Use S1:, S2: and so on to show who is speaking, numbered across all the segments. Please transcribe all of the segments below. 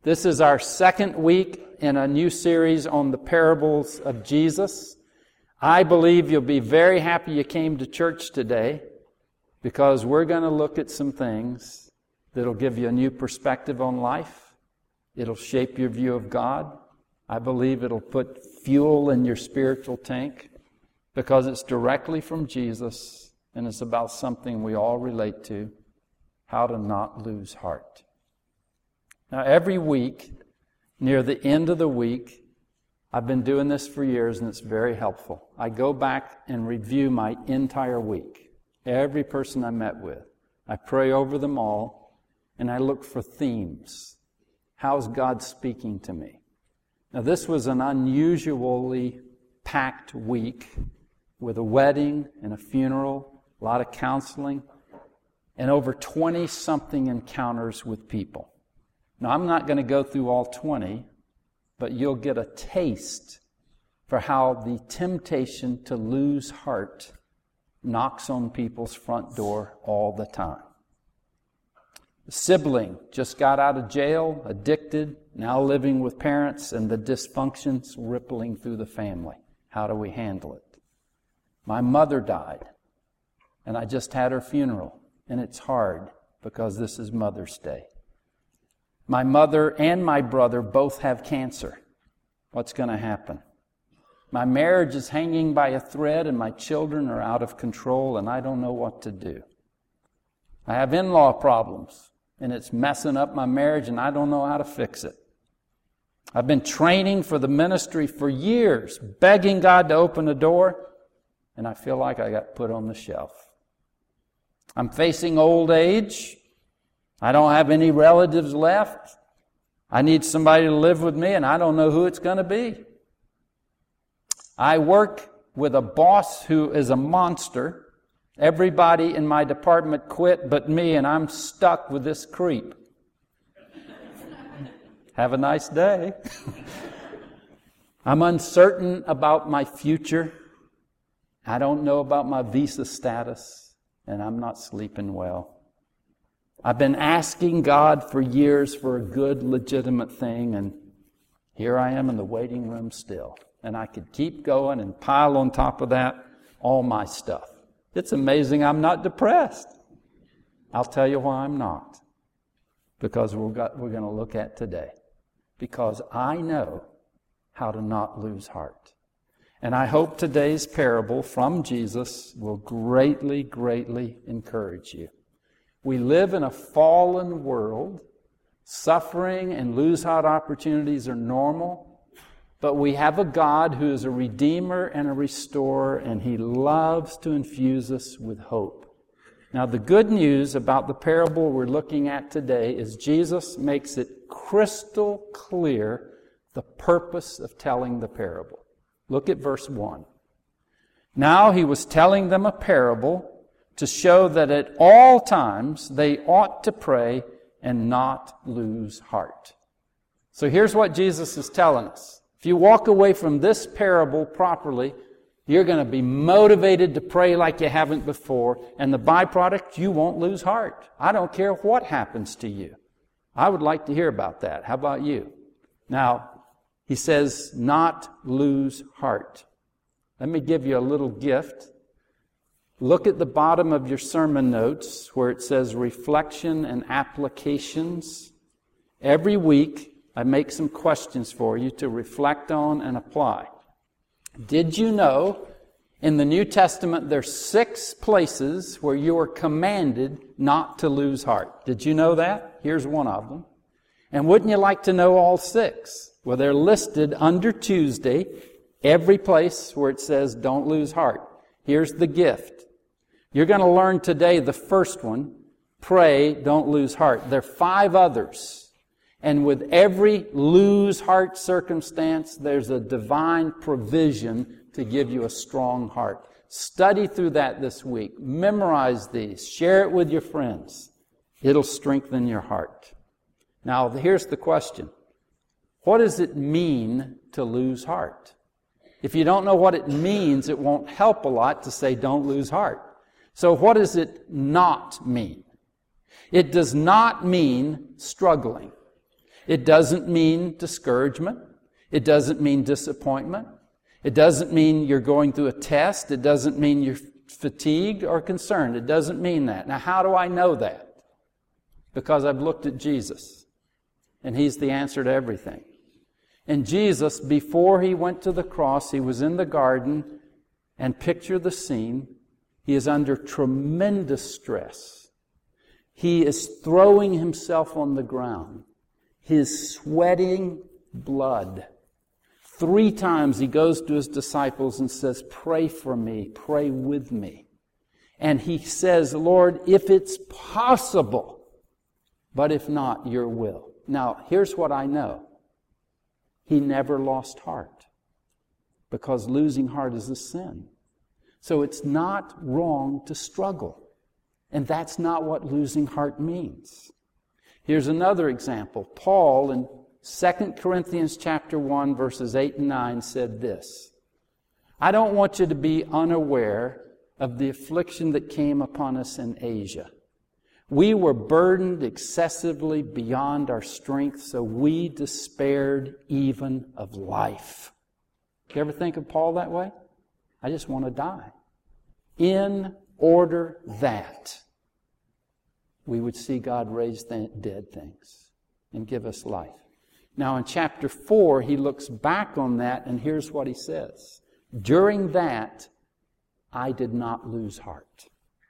S1: This is our second week in a new series on the parables of Jesus. I believe you'll be very happy you came to church today because we're going to look at some things that'll give you a new perspective on life. It'll shape your view of God. I believe it'll put fuel in your spiritual tank because it's directly from Jesus and it's about something we all relate to, how to not lose heart. Now, every week, near the end of the week, I've been doing this for years and it's very helpful. I go back and review my entire week. Every person I met with. I pray over them all and I look for themes. How's God speaking to me? Now, this was an unusually packed week with a wedding and a funeral, a lot of counseling, and over 20-something encounters with people. Now, I'm not going to go through all 20, but you'll get a taste for how the temptation to lose heart knocks on people's front door all the time. A sibling just got out of jail, addicted, now living with parents, and the dysfunctions rippling through the family. How do we handle it? My mother died, and I just had her funeral, and it's hard because this is Mother's Day. My mother and my brother both have cancer. What's going to happen? My marriage is hanging by a thread and my children are out of control and I don't know what to do. I have in-law problems and it's messing up my marriage and I don't know how to fix it. I've been training for the ministry for years, begging God to open a door, and I feel like I got put on the shelf. I'm facing old age. I don't have any relatives left. I need somebody to live with me, and I don't know who it's going to be. I work with a boss who is a monster. Everybody in my department quit but me, and I'm stuck with this creep. Have a nice day. I'm uncertain about my future. I don't know about my visa status, and I'm not sleeping well. I've been asking God for years for a good, legitimate thing, and here I am in the waiting room still. And I could keep going and pile on top of that all my stuff. It's amazing I'm not depressed. I'll tell you why I'm not. Because we're going to look at today. Because I know how to not lose heart. And I hope today's parable from Jesus will greatly, greatly encourage you. We live in a fallen world. Suffering and lose-heart opportunities are normal. But we have a God who is a redeemer and a restorer, and He loves to infuse us with hope. Now, the good news about the parable we're looking at today is Jesus makes it crystal clear the purpose of telling the parable. Look at verse 1. Now He was telling them a parable to show that at all times they ought to pray and not lose heart. So here's what Jesus is telling us. If you walk away from this parable properly, you're going to be motivated to pray like you haven't before, and the byproduct, you won't lose heart. I don't care what happens to you. I would like to hear about that. How about you? Now, He says, not lose heart. Let me give you a little gift. Look at the bottom of your sermon notes where it says reflection and applications. Every week, I make some questions for you to reflect on and apply. Did you know in the New Testament there's 6 places where you are commanded not to lose heart? Did you know that? Here's one of them. And wouldn't you like to know all 6? Well, they're listed under Tuesday, every place where it says don't lose heart. Here's the gift. You're going to learn today the first one, pray, don't lose heart. There are 5 others. And with every lose heart circumstance, there's a divine provision to give you a strong heart. Study through that this week. Memorize these. Share it with your friends. It'll strengthen your heart. Now, here's the question. What does it mean to lose heart? If you don't know what it means, it won't help a lot to say don't lose heart. So what does it not mean? It does not mean struggling. It doesn't mean discouragement. It doesn't mean disappointment. It doesn't mean you're going through a test. It doesn't mean you're fatigued or concerned. It doesn't mean that. Now, how do I know that? Because I've looked at Jesus, and He's the answer to everything. And Jesus, before He went to the cross, He was in the garden, and picture the scene. He is under tremendous stress. He is throwing Himself on the ground. He is sweating blood. 3 times He goes to His disciples and says, "Pray for me, pray with me." And He says, "Lord, if it's possible, but if not, your will." Now, here's what I know. He never lost heart, because losing heart is a sin. So it's not wrong to struggle. And that's not what losing heart means. Here's another example. Paul in 2 Corinthians chapter 1, verses 8 and 9 said this, "I don't want you to be unaware of the affliction that came upon us in Asia. We were burdened excessively beyond our strength, so we despaired even of life." You ever think of Paul that way? I just want to die. In order that we would see God raise dead things and give us life. Now in chapter 4, he looks back on that, and here's what he says. "During that, I did not lose heart."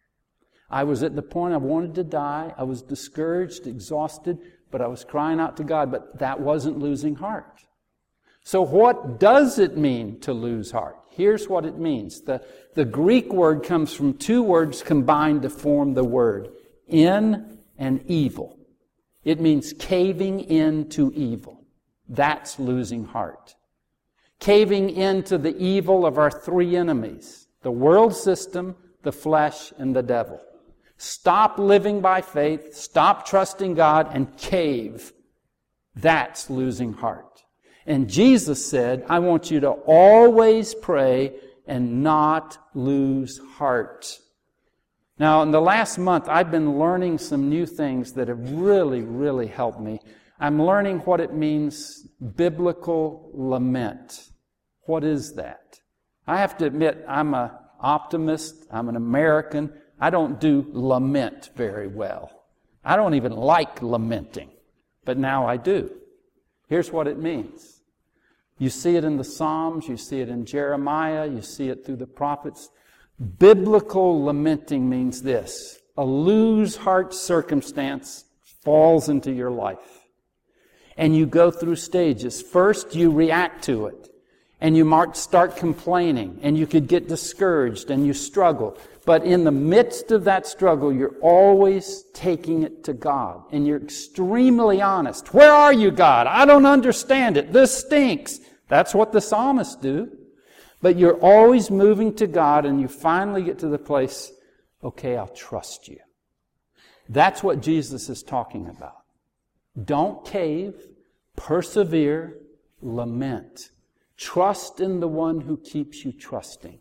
S1: I was at the point I wanted to die. I was discouraged, exhausted, but I was crying out to God, but that wasn't losing heart. So what does it mean to lose heart? Here's what it means. The Greek word comes from 2 words combined to form the word in and evil. It means caving into evil. That's losing heart. Caving into the evil of our 3 enemies: the world system, the flesh, and the devil. Stop living by faith, stop trusting God, and cave. That's losing heart. And Jesus said, "I want you to always pray and not lose heart." Now, in the last month, I've been learning some new things that have really, really helped me. I'm learning what it means, biblical lament. What is that? I have to admit, I'm an optimist. I'm an American. I don't do lament very well. I don't even like lamenting, but now I do. Here's what it means. You see it in the Psalms, you see it in Jeremiah, you see it through the prophets. Biblical lamenting means this: a lose heart circumstance falls into your life, and you go through stages. First, you react to it, and you might start complaining, and you could get discouraged, and you struggle. But in the midst of that struggle, you're always taking it to God, and you're extremely honest. "Where are you, God? I don't understand it. This stinks." That's what the psalmists do. But you're always moving to God, and you finally get to the place, "Okay, I'll trust you." That's what Jesus is talking about. Don't cave, persevere, lament. Trust in the one who keeps you trusting.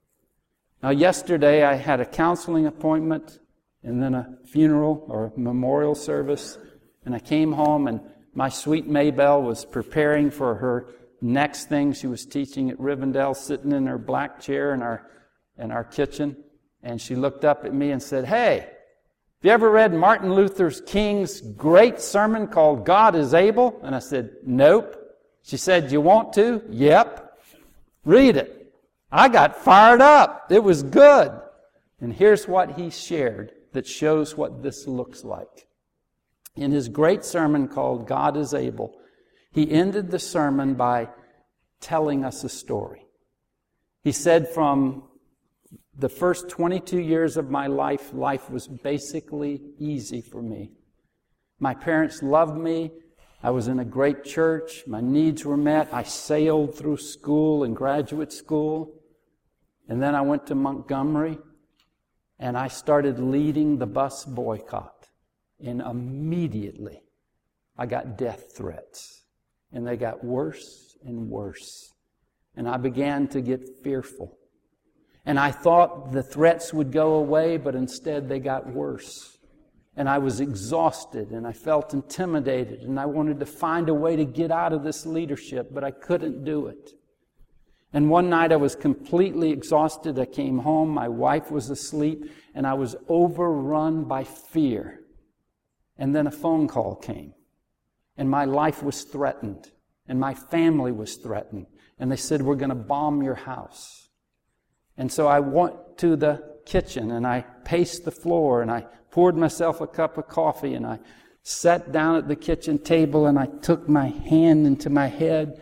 S1: Now, yesterday I had a counseling appointment and then a funeral or memorial service, and I came home, and my sweet Maybelle was preparing for her next thing. She was teaching at Rivendell, sitting in her black chair in our kitchen, and she looked up at me and said, "Hey, have you ever read Martin Luther King's great sermon called God is Able?" And I said, "Nope." She said, "You want to?" "Yep." "Read it." I got fired up. It was good. And here's what he shared that shows what this looks like. In his great sermon called God is Able, he ended the sermon by telling us a story. He said, from the first 22 years of my life, life was basically easy for me. My parents loved me. I was in a great church. My needs were met. I sailed through school and graduate school. And then I went to Montgomery, and I started leading the bus boycott. And immediately, I got death threats. And they got worse and worse. And I began to get fearful. And I thought the threats would go away, but instead they got worse. And I was exhausted, and I felt intimidated, and I wanted to find a way to get out of this leadership, but I couldn't do it. And one night I was completely exhausted. I came home, my wife was asleep, and I was overrun by fear. And then a phone call came, and my life was threatened, and my family was threatened. And they said, we're going to bomb your house. And so I went to the kitchen, and I paced the floor, and I poured myself a cup of coffee, and I sat down at the kitchen table, and I took my hand into my head,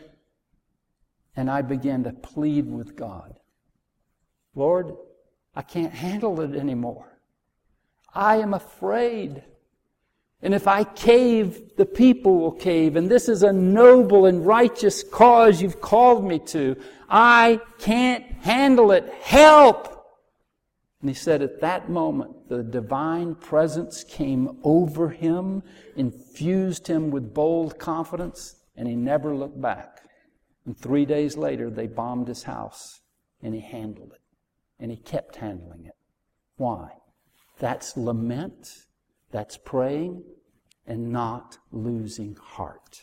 S1: and I began to plead with God. Lord, I can't handle it anymore. I am afraid. And if I cave, the people will cave. And this is a noble and righteous cause you've called me to. I can't handle it. Help! And he said at that moment, the divine presence came over him, infused him with bold confidence, and he never looked back. And 3 days later, they bombed his house, and he handled it. And he kept handling it. Why? That's lament, that's praying, and not losing heart.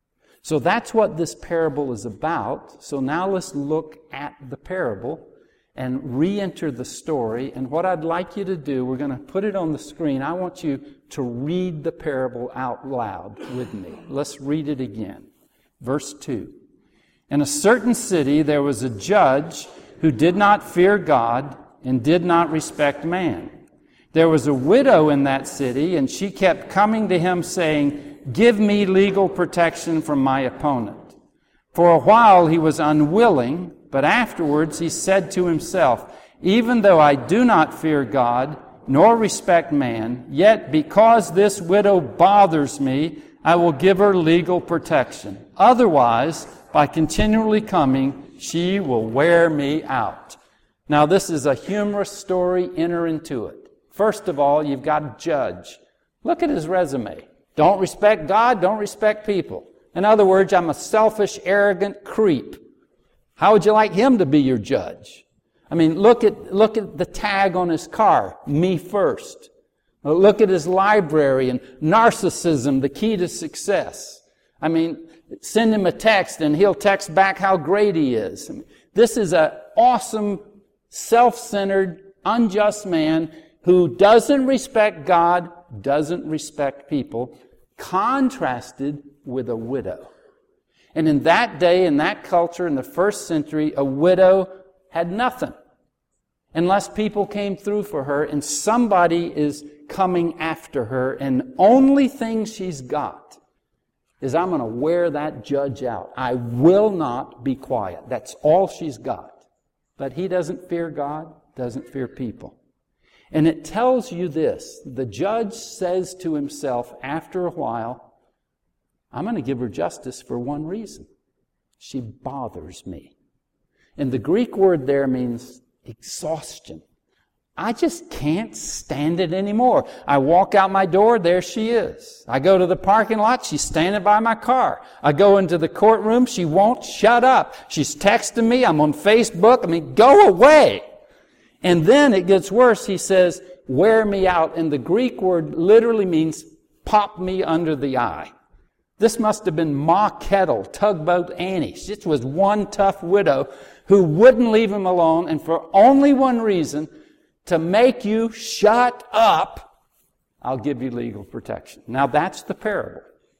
S1: So that's what this parable is about. So now let's look at the parable and re-enter the story. And what I'd like you to do, we're going to put it on the screen. I want you to read the parable out loud with me. Let's read it again. Verse 2. In a certain city there was a judge who did not fear God and did not respect man. There was a widow in that city, and she kept coming to him saying, give me legal protection from my opponent. For a while he was unwilling, but afterwards he said to himself, even though I do not fear God, nor respect man, yet because this widow bothers me, I will give her legal protection. Otherwise, by continually coming, she will wear me out. Now this is a humorous story. Enter into it. First of all, you've got a judge. Look at his resume. Don't respect God, don't respect people. In other words, I'm a selfish, arrogant creep. How would you like him to be your judge? I mean, look at the tag on his car, me first. Look at his library and narcissism, the key to success. I mean, send him a text and he'll text back how great he is. I mean, this is an awesome, self-centered, unjust man who doesn't respect God, doesn't respect people, contrasted with a widow. And in that day, in that culture, in the first century, a widow had nothing unless people came through for her and somebody is coming after her, and only thing she's got is, I'm going to wear that judge out. I will not be quiet. That's all she's got. But he doesn't fear God, doesn't fear people. And it tells you this. The judge says to himself after a while, I'm going to give her justice for one reason. She bothers me. And the Greek word there means exhaustion. I just can't stand it anymore. I walk out my door, there she is. I go to the parking lot, she's standing by my car. I go into the courtroom, she won't shut up. She's texting me, I'm on Facebook. I mean, go away. And then it gets worse. He says, wear me out. And the Greek word literally means pop me under the eye. This must have been Ma Kettle, Tugboat Annie. She was one tough widow who wouldn't leave him alone, and for only one reason, to make you shut up, I'll give you legal protection. Now that's the parable.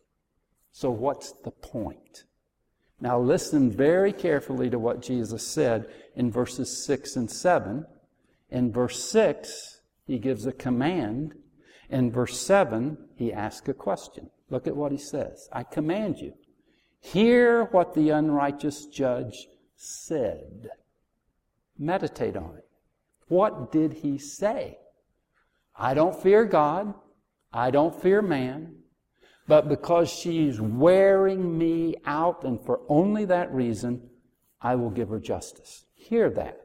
S1: So what's the point? Now listen very carefully to what Jesus said in verses 6 and 7. In verse 6, he gives a command. In verse 7, he asks a question. Look at what he says. I command you, hear what the unrighteous judge said. Meditate on it. What did he say? I don't fear God. I don't fear man. But because she's wearing me out, and for only that reason, I will give her justice. Hear that.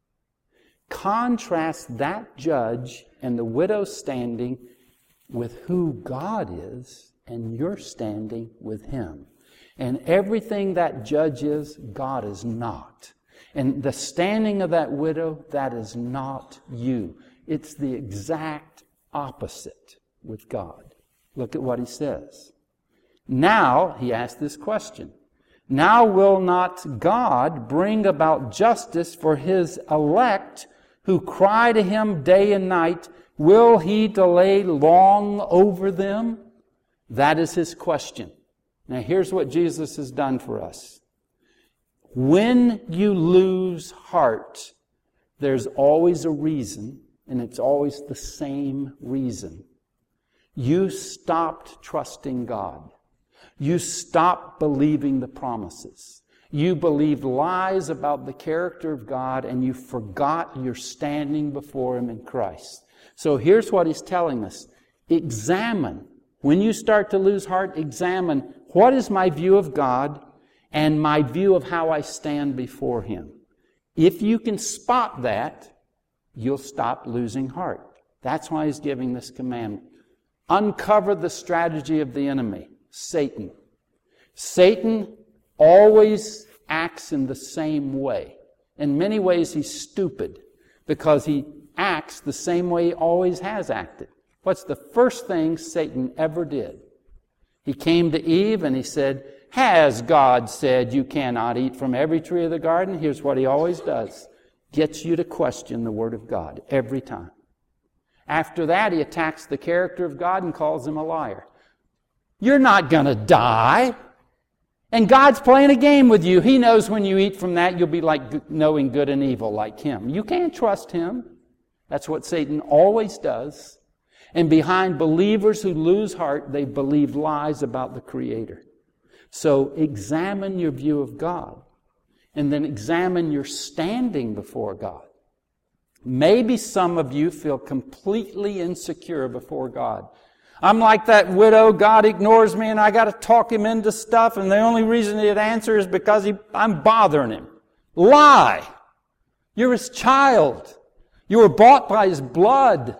S1: Contrast that judge and the widow standing with who God is, and you're standing with him. And everything that judge is, God is not. And the standing of that widow, that is not you. It's the exact opposite. with God. Look at what he says. Now, he asked this question, now will not God bring about justice for his elect who cry to him day and night? Will he delay long over them? That is his question. Now here's what Jesus has done for us. When you lose heart, there's always a reason, and it's always the same reason. You stopped trusting God. You stopped believing the promises. You believed lies about the character of God, and you forgot you're standing before Him in Christ. So here's what He's telling us. Examine. When you start to lose heart, examine what is my view of God and my view of how I stand before Him. If you can spot that, you'll stop losing heart. That's why He's giving this commandment. Uncover the strategy of the enemy, Satan. Satan always acts in the same way. In many ways, he's stupid because he acts the same way he always has acted. What's the first thing Satan ever did? He came to Eve and he said, has God said you cannot eat from every tree of the garden? Here's what he always does. Gets you to question the Word of God every time. After that, he attacks the character of God and calls him a liar. You're not going to die. And God's playing a game with you. He knows when you eat from that, you'll be like knowing good and evil like Him. You can't trust Him. That's what Satan always does. And behind believers who lose heart, they believe lies about the Creator. So examine your view of God. And then examine your standing before God. Maybe some of you feel completely insecure before God. I'm like that widow. God ignores me and I got to talk Him into stuff, and the only reason He'd answer is because I'm bothering Him. Lie! You're His child. You were bought by His blood.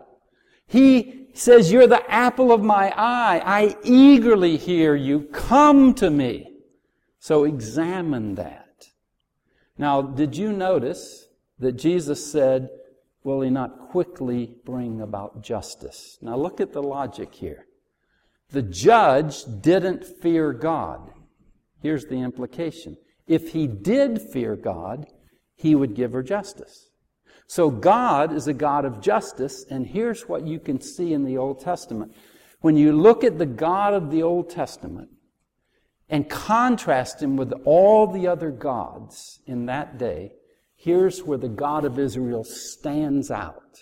S1: He says, you're the apple of my eye. I eagerly hear you. Come to me. So examine that. Now, did you notice that Jesus said, will He not quickly bring about justice? Now look at the logic here. The judge didn't fear God. Here's the implication. If he did fear God, He would give her justice. So God is a God of justice, and here's what you can see in the Old Testament. When you look at the God of the Old Testament and contrast Him with all the other gods in that day, here's where the God of Israel stands out.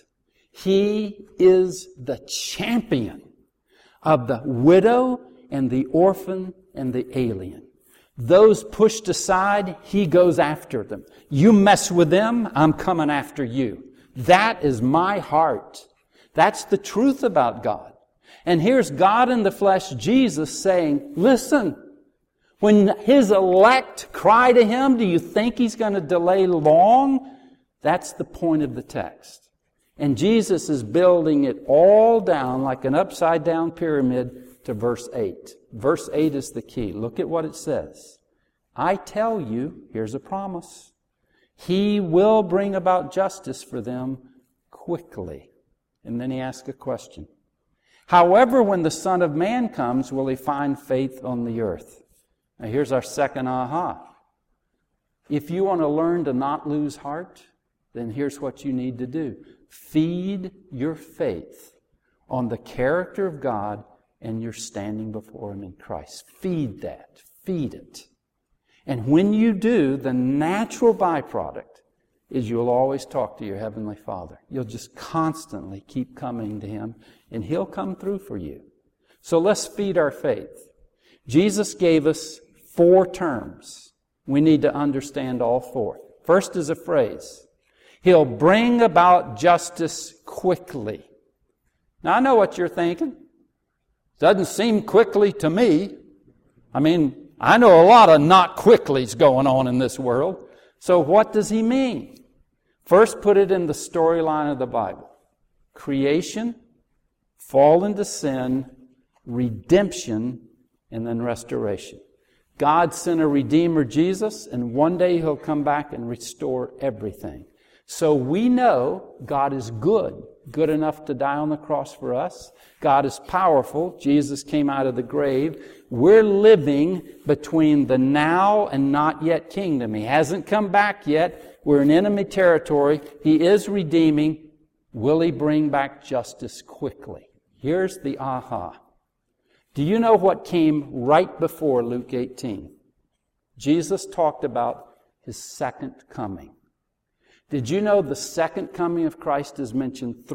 S1: He is the champion of the widow and the orphan and the alien. Those pushed aside, He goes after them. You mess with them, I'm coming after you. That is my heart. That's the truth about God. And here's God in the flesh, Jesus, saying, listen, when His elect cry to Him, do you think He's going to delay long? That's the point of the text. And Jesus is building it all down like an upside down pyramid to verse 8. Verse 8 is the key. Look at what it says. I tell you, here's a promise. He will bring about justice for them quickly. And then He asks a question. However, when the Son of Man comes, will He find faith on the earth? Now here's our second aha. If you want to learn to not lose heart, then here's what you need to do. Feed your faith on the character of God and you're standing before Him in Christ. Feed that. Feed it. And when you do, the natural byproduct is you'll always talk to your Heavenly Father. You'll just constantly keep coming to Him, and He'll come through for you. So let's feed our faith. Jesus gave us 4 terms. We need to understand all 4. First is a phrase. He'll bring about justice quickly. Now, I know what you're thinking. Doesn't seem quickly to me. I mean, I know a lot of not quicklies going on in this world. So what does He mean? First, put it in the storyline of the Bible. Creation, fall into sin, redemption, and then restoration. God sent a Redeemer, Jesus, and one day He'll come back and restore everything. So we know God is good enough to die on the cross for us. God is powerful. Jesus came out of the grave. We're living between the now and not yet kingdom. He hasn't come back yet. We're in enemy territory. He is redeeming. Will He bring back justice quickly? Here's the aha. Do you know what came right before Luke 18? Jesus talked about His second coming. Did you know the second coming of Christ is mentioned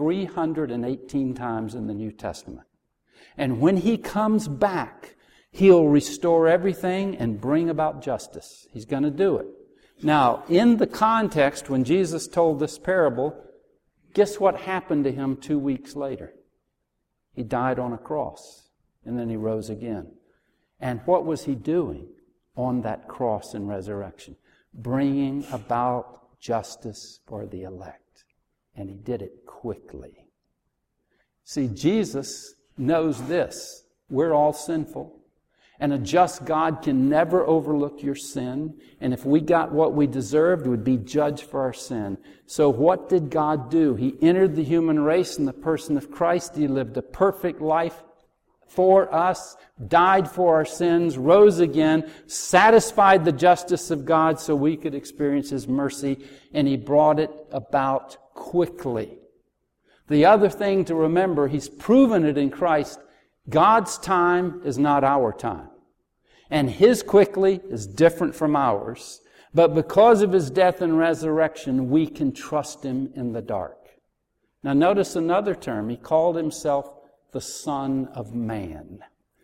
S1: 318 times in the New Testament? And when He comes back, He'll restore everything and bring about justice. He's going to do it. Now, in the context, when Jesus told this parable, guess what happened to Him 2 weeks later? He died on a cross, and then He rose again. And what was He doing on that cross and resurrection? Bringing about justice for the elect. And He did it quickly. See, Jesus knows this. We're all sinful. And a just God can never overlook your sin. And if we got what we deserved, we'd be judged for our sin. So what did God do? He entered the human race in the person of Christ. He lived a perfect life for us, died for our sins, rose again, satisfied the justice of God so we could experience His mercy, and He brought it about quickly. The other thing to remember, He's proven it in Christ. God's time is not our time. And His quickly is different from ours. But because of His death and resurrection, we can trust Him in the dark. Now notice another term. He called Himself the Son of Man.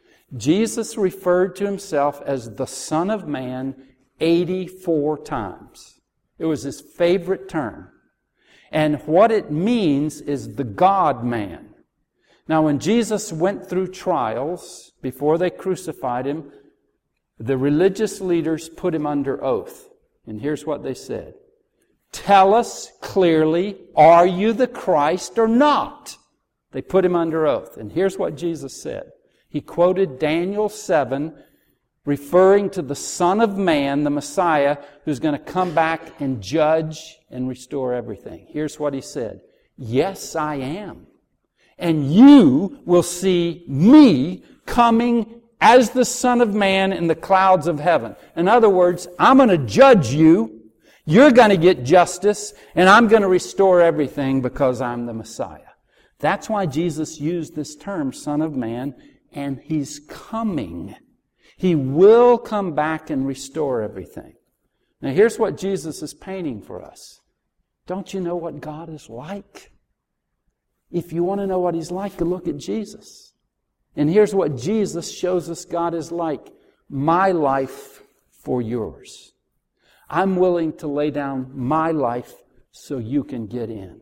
S1: Jesus referred to Himself as the Son of Man 84 times. It was His favorite term. And what it means is the God-man. Now, when Jesus went through trials before they crucified Him, the religious leaders put Him under oath. And here's what they said. Tell us clearly, are you the Christ or not? They put Him under oath. And here's what Jesus said. He quoted Daniel 7, referring to the Son of Man, the Messiah, who's going to come back and judge and restore everything. Here's what He said. Yes, I am. And you will see me coming as the Son of Man in the clouds of heaven. In other words, I'm going to judge you, you're going to get justice, and I'm going to restore everything because I'm the Messiah. That's why Jesus used this term, Son of Man, and He's coming. He will come back and restore everything. Now here's what Jesus is painting for us. Don't you know what God is like? If you want to know what He's like, go look at Jesus. And here's what Jesus shows us God is like. My life for yours. I'm willing to lay down my life so you can get in.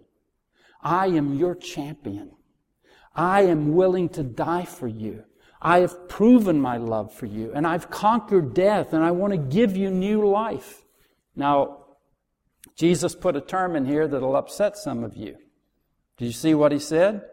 S1: I am your champion. I am willing to die for you. I have proven my love for you. And I've conquered death. And I want to give you new life. Now, Jesus put a term in here that'll upset some of you. Do you see what He said?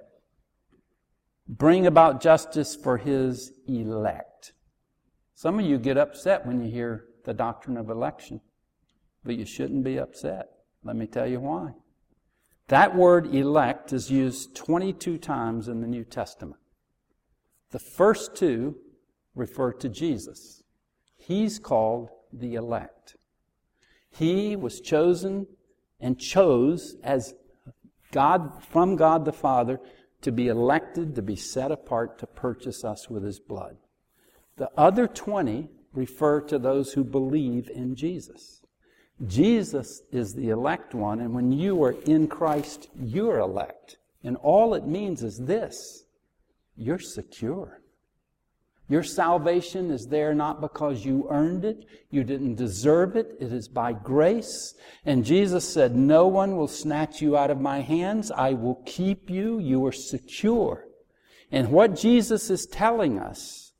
S1: Bring about justice for His elect. Some of you get upset when you hear the doctrine of election. But you shouldn't be upset. Let me tell you why. That word elect is used 22 times in the New Testament. The first two refer to Jesus. He's called the elect. He was chosen and chose as God, from God the Father, to be elected, to be set apart, to purchase us with His blood. The other 20 refer to those who believe in Jesus. Jesus is the elect one, and when you are in Christ, you're elect. And all it means is this: you're secure. Your salvation is there not because you earned it, you didn't deserve it, it is by grace. And Jesus said, no one will snatch you out of my hands, I will keep you, you are secure. And what Jesus is telling us,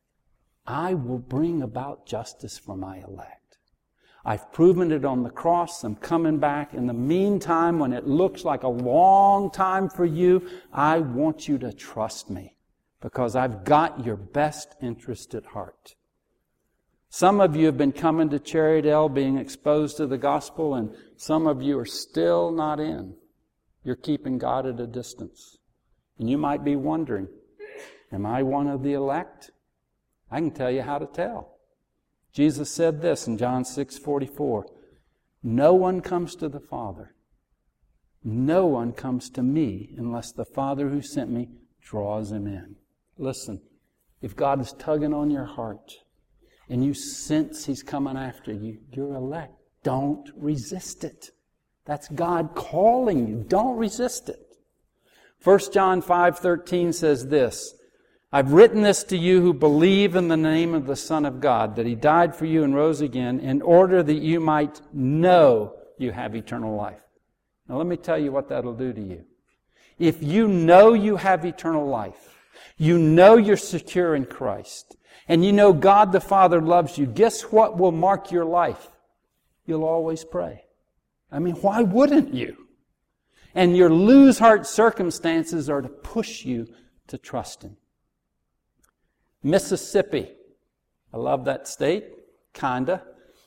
S1: I will bring about justice for my elect. I've proven it on the cross, I'm coming back. In the meantime, when it looks like a long time for you, I want you to trust me. Because I've got your best interest at heart. Some of you have been coming to Cherrydale, being exposed to the gospel, and some of you are still not in. You're keeping God at a distance. And you might be wondering, am I one of the elect? I can tell you how to tell. Jesus said this in John 6:44. No one comes to the Father. No one comes to me unless the Father who sent me draws him in. Listen, if God is tugging on your heart and you sense He's coming after you, you're elect. Don't resist it. That's God calling you. Don't resist it. 1 John 5:13 says this, I've written this to you who believe in the name of the Son of God, that He died for you and rose again in order that you might know you have eternal life. Now let me tell you what that'll do to you. If you know you have eternal life, you know you're secure in Christ, and you know God the Father loves you, guess what will mark your life? You'll always pray. I mean, why wouldn't you? And your lose-heart circumstances are to push you to trust Him. Mississippi. I love that state. Kinda.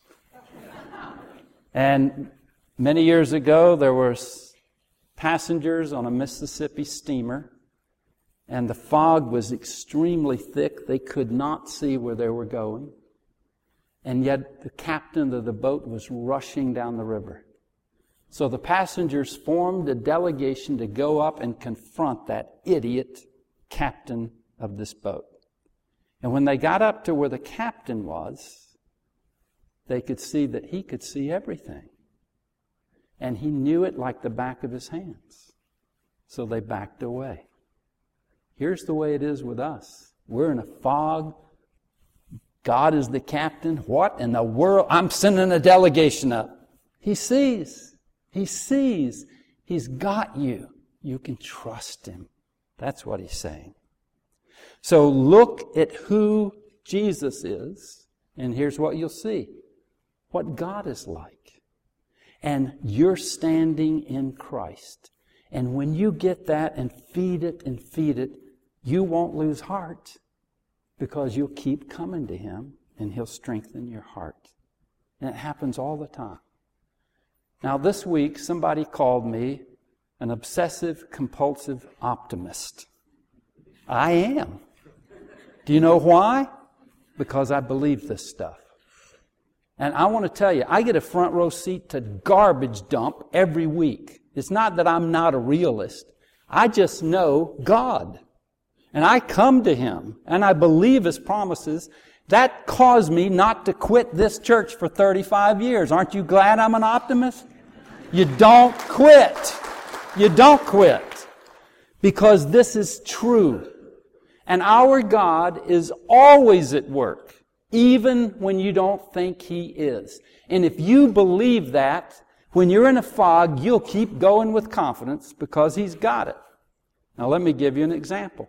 S1: And many years ago, there were passengers on a Mississippi steamer, and the fog was extremely thick. They could not see where they were going. And yet the captain of the boat was rushing down the river. So the passengers formed a delegation to go up and confront that idiot captain of this boat. And when they got up to where the captain was, they could see that he could see everything. And he knew it like the back of his hands. So they backed away. Here's the way it is with us. We're in a fog. God is the captain. What in the world? I'm sending a delegation up. He sees. He sees. He's got you. You can trust Him. That's what He's saying. So look at who Jesus is, and here's what you'll see. What God is like. And you're standing in Christ. And when you get that and feed it, you won't lose heart, because you'll keep coming to Him and He'll strengthen your heart. And it happens all the time. Now this week, somebody called me an obsessive-compulsive optimist. I am. Do you know why? Because I believe this stuff. And I want to tell you, I get a front row seat to garbage dump every week. It's not that I'm not a realist. I just know God. And I come to Him, and I believe His promises. That caused me not to quit this church for 35 years. Aren't you glad I'm an optimist? You don't quit. You don't quit. Because this is true. And our God is always at work, even when you don't think He is. And if you believe that, when you're in a fog, you'll keep going with confidence because He's got it. Now let me give you an example.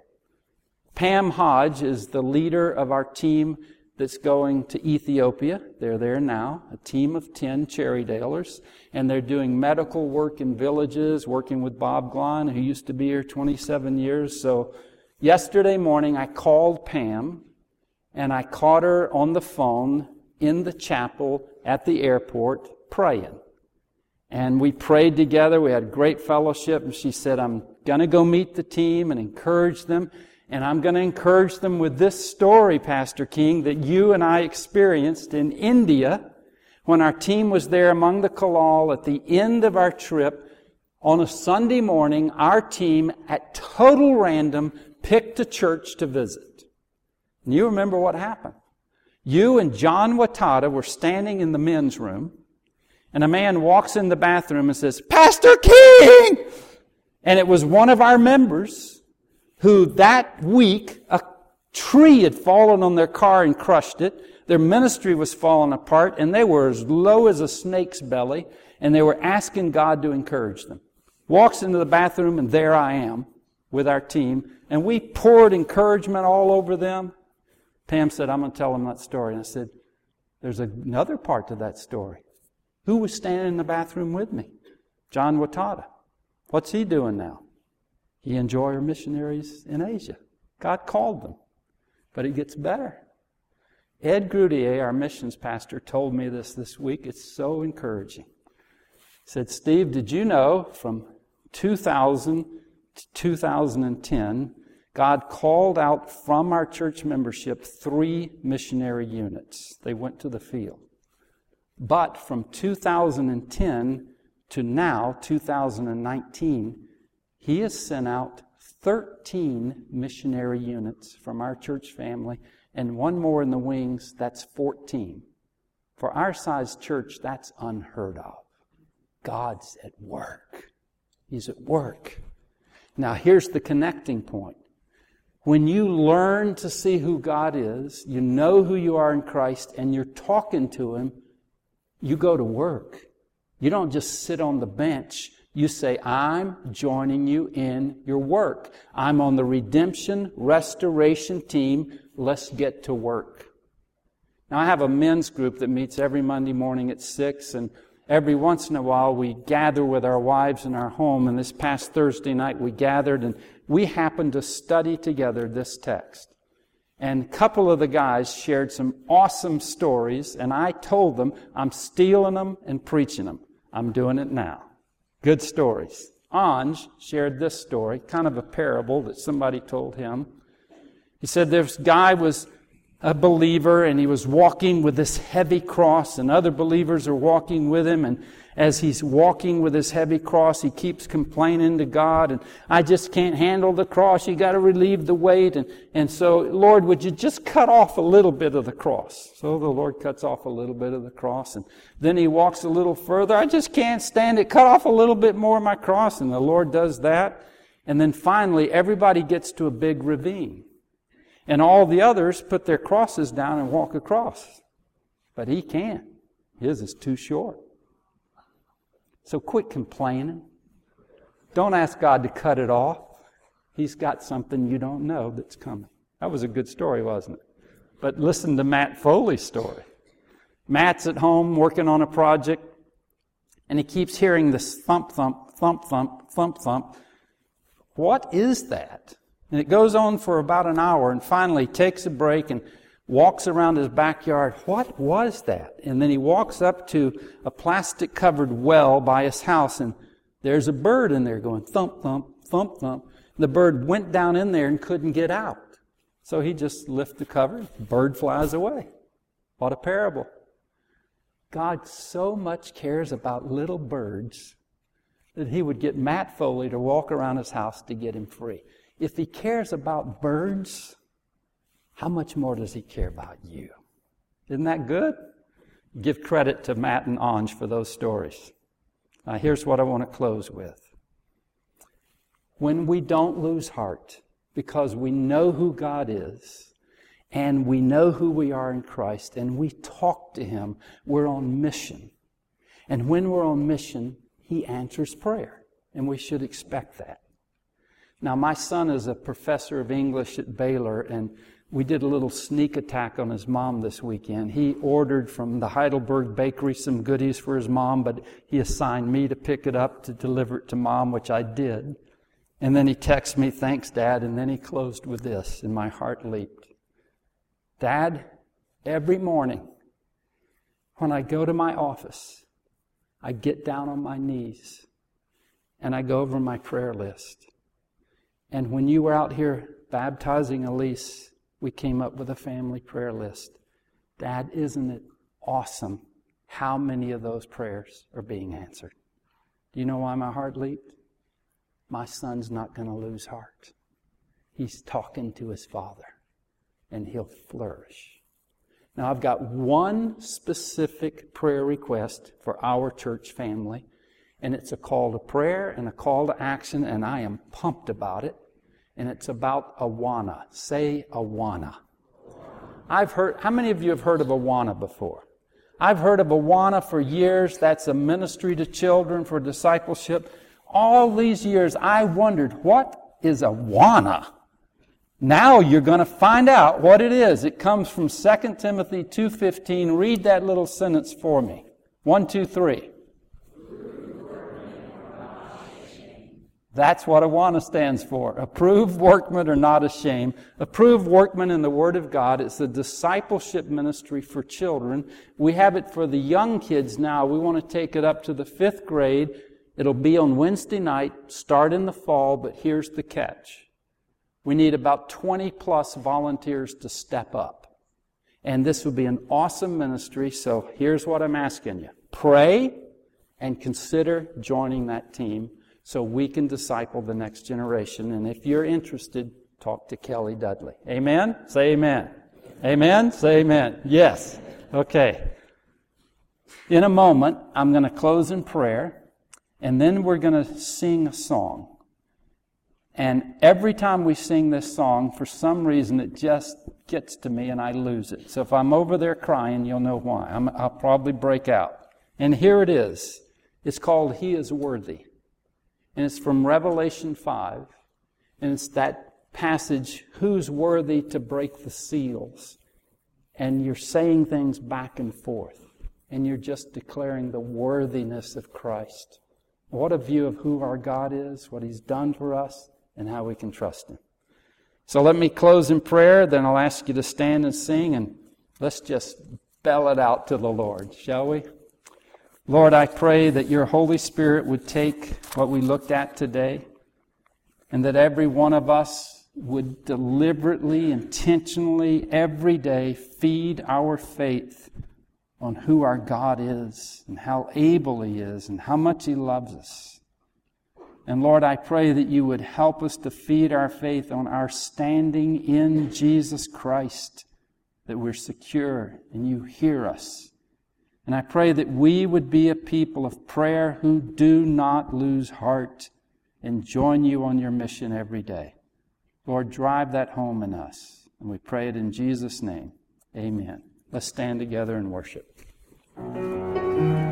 S1: Pam Hodge is the leader of our team that's going to Ethiopia. They're there now, a team of 10 Cherrydalers, and they're doing medical work in villages, working with Bob Glahn, who used to be here 27 years. So yesterday morning I called Pam, and I caught her on the phone in the chapel at the airport praying. And we prayed together. We had great fellowship, and she said, I'm going to go meet the team and encourage them. And I'm going to encourage them with this story, Pastor King, that you and I experienced in India when our team was there among the Kalal at the end of our trip. On a Sunday morning, our team, at total random, picked a church to visit. And you remember what happened. You and John Watada were standing in the men's room, and a man walks in the bathroom and says, Pastor King! And it was one of our members who that week a tree had fallen on their car and crushed it. Their ministry was falling apart, and they were as low as a snake's belly, and they were asking God to encourage them. Walks into the bathroom, and there I am with our team, and we poured encouragement all over them. Pam said, I'm going to tell them that story. And I said, there's another part to that story. Who was standing in the bathroom with me? John Watada. What's he doing now? He and Joy are missionaries in Asia. God called them. But it gets better. Ed Grudier, our missions pastor, told me this week. It's so encouraging. He said, Steve, did you know from 2000 to 2010, God called out from our church membership 3 missionary units. They went to the field. But from 2010 to now, 2019, He has sent out 13 missionary units from our church family, and one more in the wings. That's 14. For our size church, that's unheard of. God's at work. He's at work. Now here's the connecting point. When you learn to see who God is, you know who you are in Christ, and you're talking to Him, you go to work. You don't just sit on the bench. You say, I'm joining you in your work. I'm on the redemption, restoration team. Let's get to work. Now, I have a men's group that meets every Monday morning at 6, and every once in a while we gather with our wives in our home. And this past Thursday night we gathered, and we happened to study together this text. And a couple of the guys shared some awesome stories, and I told them, I'm stealing them and preaching them. I'm doing it now. Good stories. Anj shared this story, kind of a parable that somebody told him. He said this guy was a believer, and he was walking with this heavy cross, and other believers are walking with him, and as he's walking with his heavy cross, he keeps complaining to God, and I just can't handle the cross. You got to relieve the weight, and so, Lord, would you just cut off a little bit of the cross? So the Lord cuts off a little bit of the cross, and then he walks a little further. I just can't stand it. Cut off a little bit more of my cross, and the Lord does that, and then finally everybody gets to a big ravine. And all the others put their crosses down and walk across. But he can't. His is too short. So quit complaining. Don't ask God to cut it off. He's got something you don't know that's coming. That was a good story, wasn't it? But listen to Matt Foley's story. Matt's at home working on a project, and he keeps hearing this thump, thump, thump, thump, thump, thump. What is that? And it goes on for about an hour, and finally takes a break and walks around his backyard. What was that? And then he walks up to a plastic-covered well by his house, and there's a bird in there going thump, thump, thump, thump. The bird went down in there and couldn't get out. So he just lifts the cover, the bird flies away. What a parable. God so much cares about little birds that He would get Matt Foley to walk around his house to get him free. If He cares about birds, how much more does He care about you? Isn't that good? Give credit to Matt and Anj for those stories. Now here's what I want to close with. When we don't lose heart, because we know who God is, and we know who we are in Christ, and we talk to Him, we're on mission. And when we're on mission, He answers prayer. And we should expect that. Now, my son is a professor of English at Baylor, and we did a little sneak attack on his mom this weekend. He ordered from the Heidelberg Bakery some goodies for his mom, but he assigned me to pick it up to deliver it to Mom, which I did. And then he texted me, thanks, Dad, and then he closed with this, and my heart leaped. Dad, every morning when I go to my office, I get down on my knees, and I go over my prayer list. And when you were out here baptizing Elise, we came up with a family prayer list. Dad, isn't it awesome how many of those prayers are being answered? Do you know why my heart leaped? My son's not going to lose heart. He's talking to his Father, and he'll flourish. Now, I've got one specific prayer request for our church family, and it's a call to prayer and a call to action, and I am pumped about it. And it's about Awana. Say Awana. I've heard, how many of you have heard of Awana before? I've heard of Awana for years. That's a ministry to children for discipleship. All these years I wondered, what is Awana? Now you're going to find out what it is. It comes from 2 Timothy 2:15. Read that little sentence for me. 1, 2, 3. That's what Awana stands for. Approved workmen are not ashamed. Approved workmen in the Word of God. It's a discipleship ministry for children. We have it for the young kids now. We want to take it up to the 5th grade. It'll be on Wednesday night, start in the fall, but here's the catch. We need about 20 plus volunteers to step up. And this would be an awesome ministry, so here's what I'm asking you. Pray and consider joining that team so we can disciple the next generation. And if you're interested, talk to Kelly Dudley. Amen? Say amen. Amen? Say amen. Yes. Okay. In a moment, I'm going to close in prayer, and then we're going to sing a song. And every time we sing this song, for some reason, it just gets to me and I lose it. So if I'm over there crying, you'll know why. I'll probably break out. And here it is. It's called He is Worthy. And it's from Revelation 5. And it's that passage, who's worthy to break the seals? And you're saying things back and forth. And you're just declaring the worthiness of Christ. What a view of who our God is, what He's done for us, and how we can trust Him. So let me close in prayer, then I'll ask you to stand and sing, and let's just bell it out to the Lord, shall we? Lord, I pray that Your Holy Spirit would take what we looked at today, and that every one of us would deliberately, intentionally, every day feed our faith on who our God is, and how able He is, and how much He loves us. And Lord, I pray that You would help us to feed our faith on our standing in Jesus Christ, that we're secure and You hear us. And I pray that we would be a people of prayer who do not lose heart and join You on Your mission every day. Lord, drive that home in us. And we pray it in Jesus' name. Amen. Let's stand together and worship.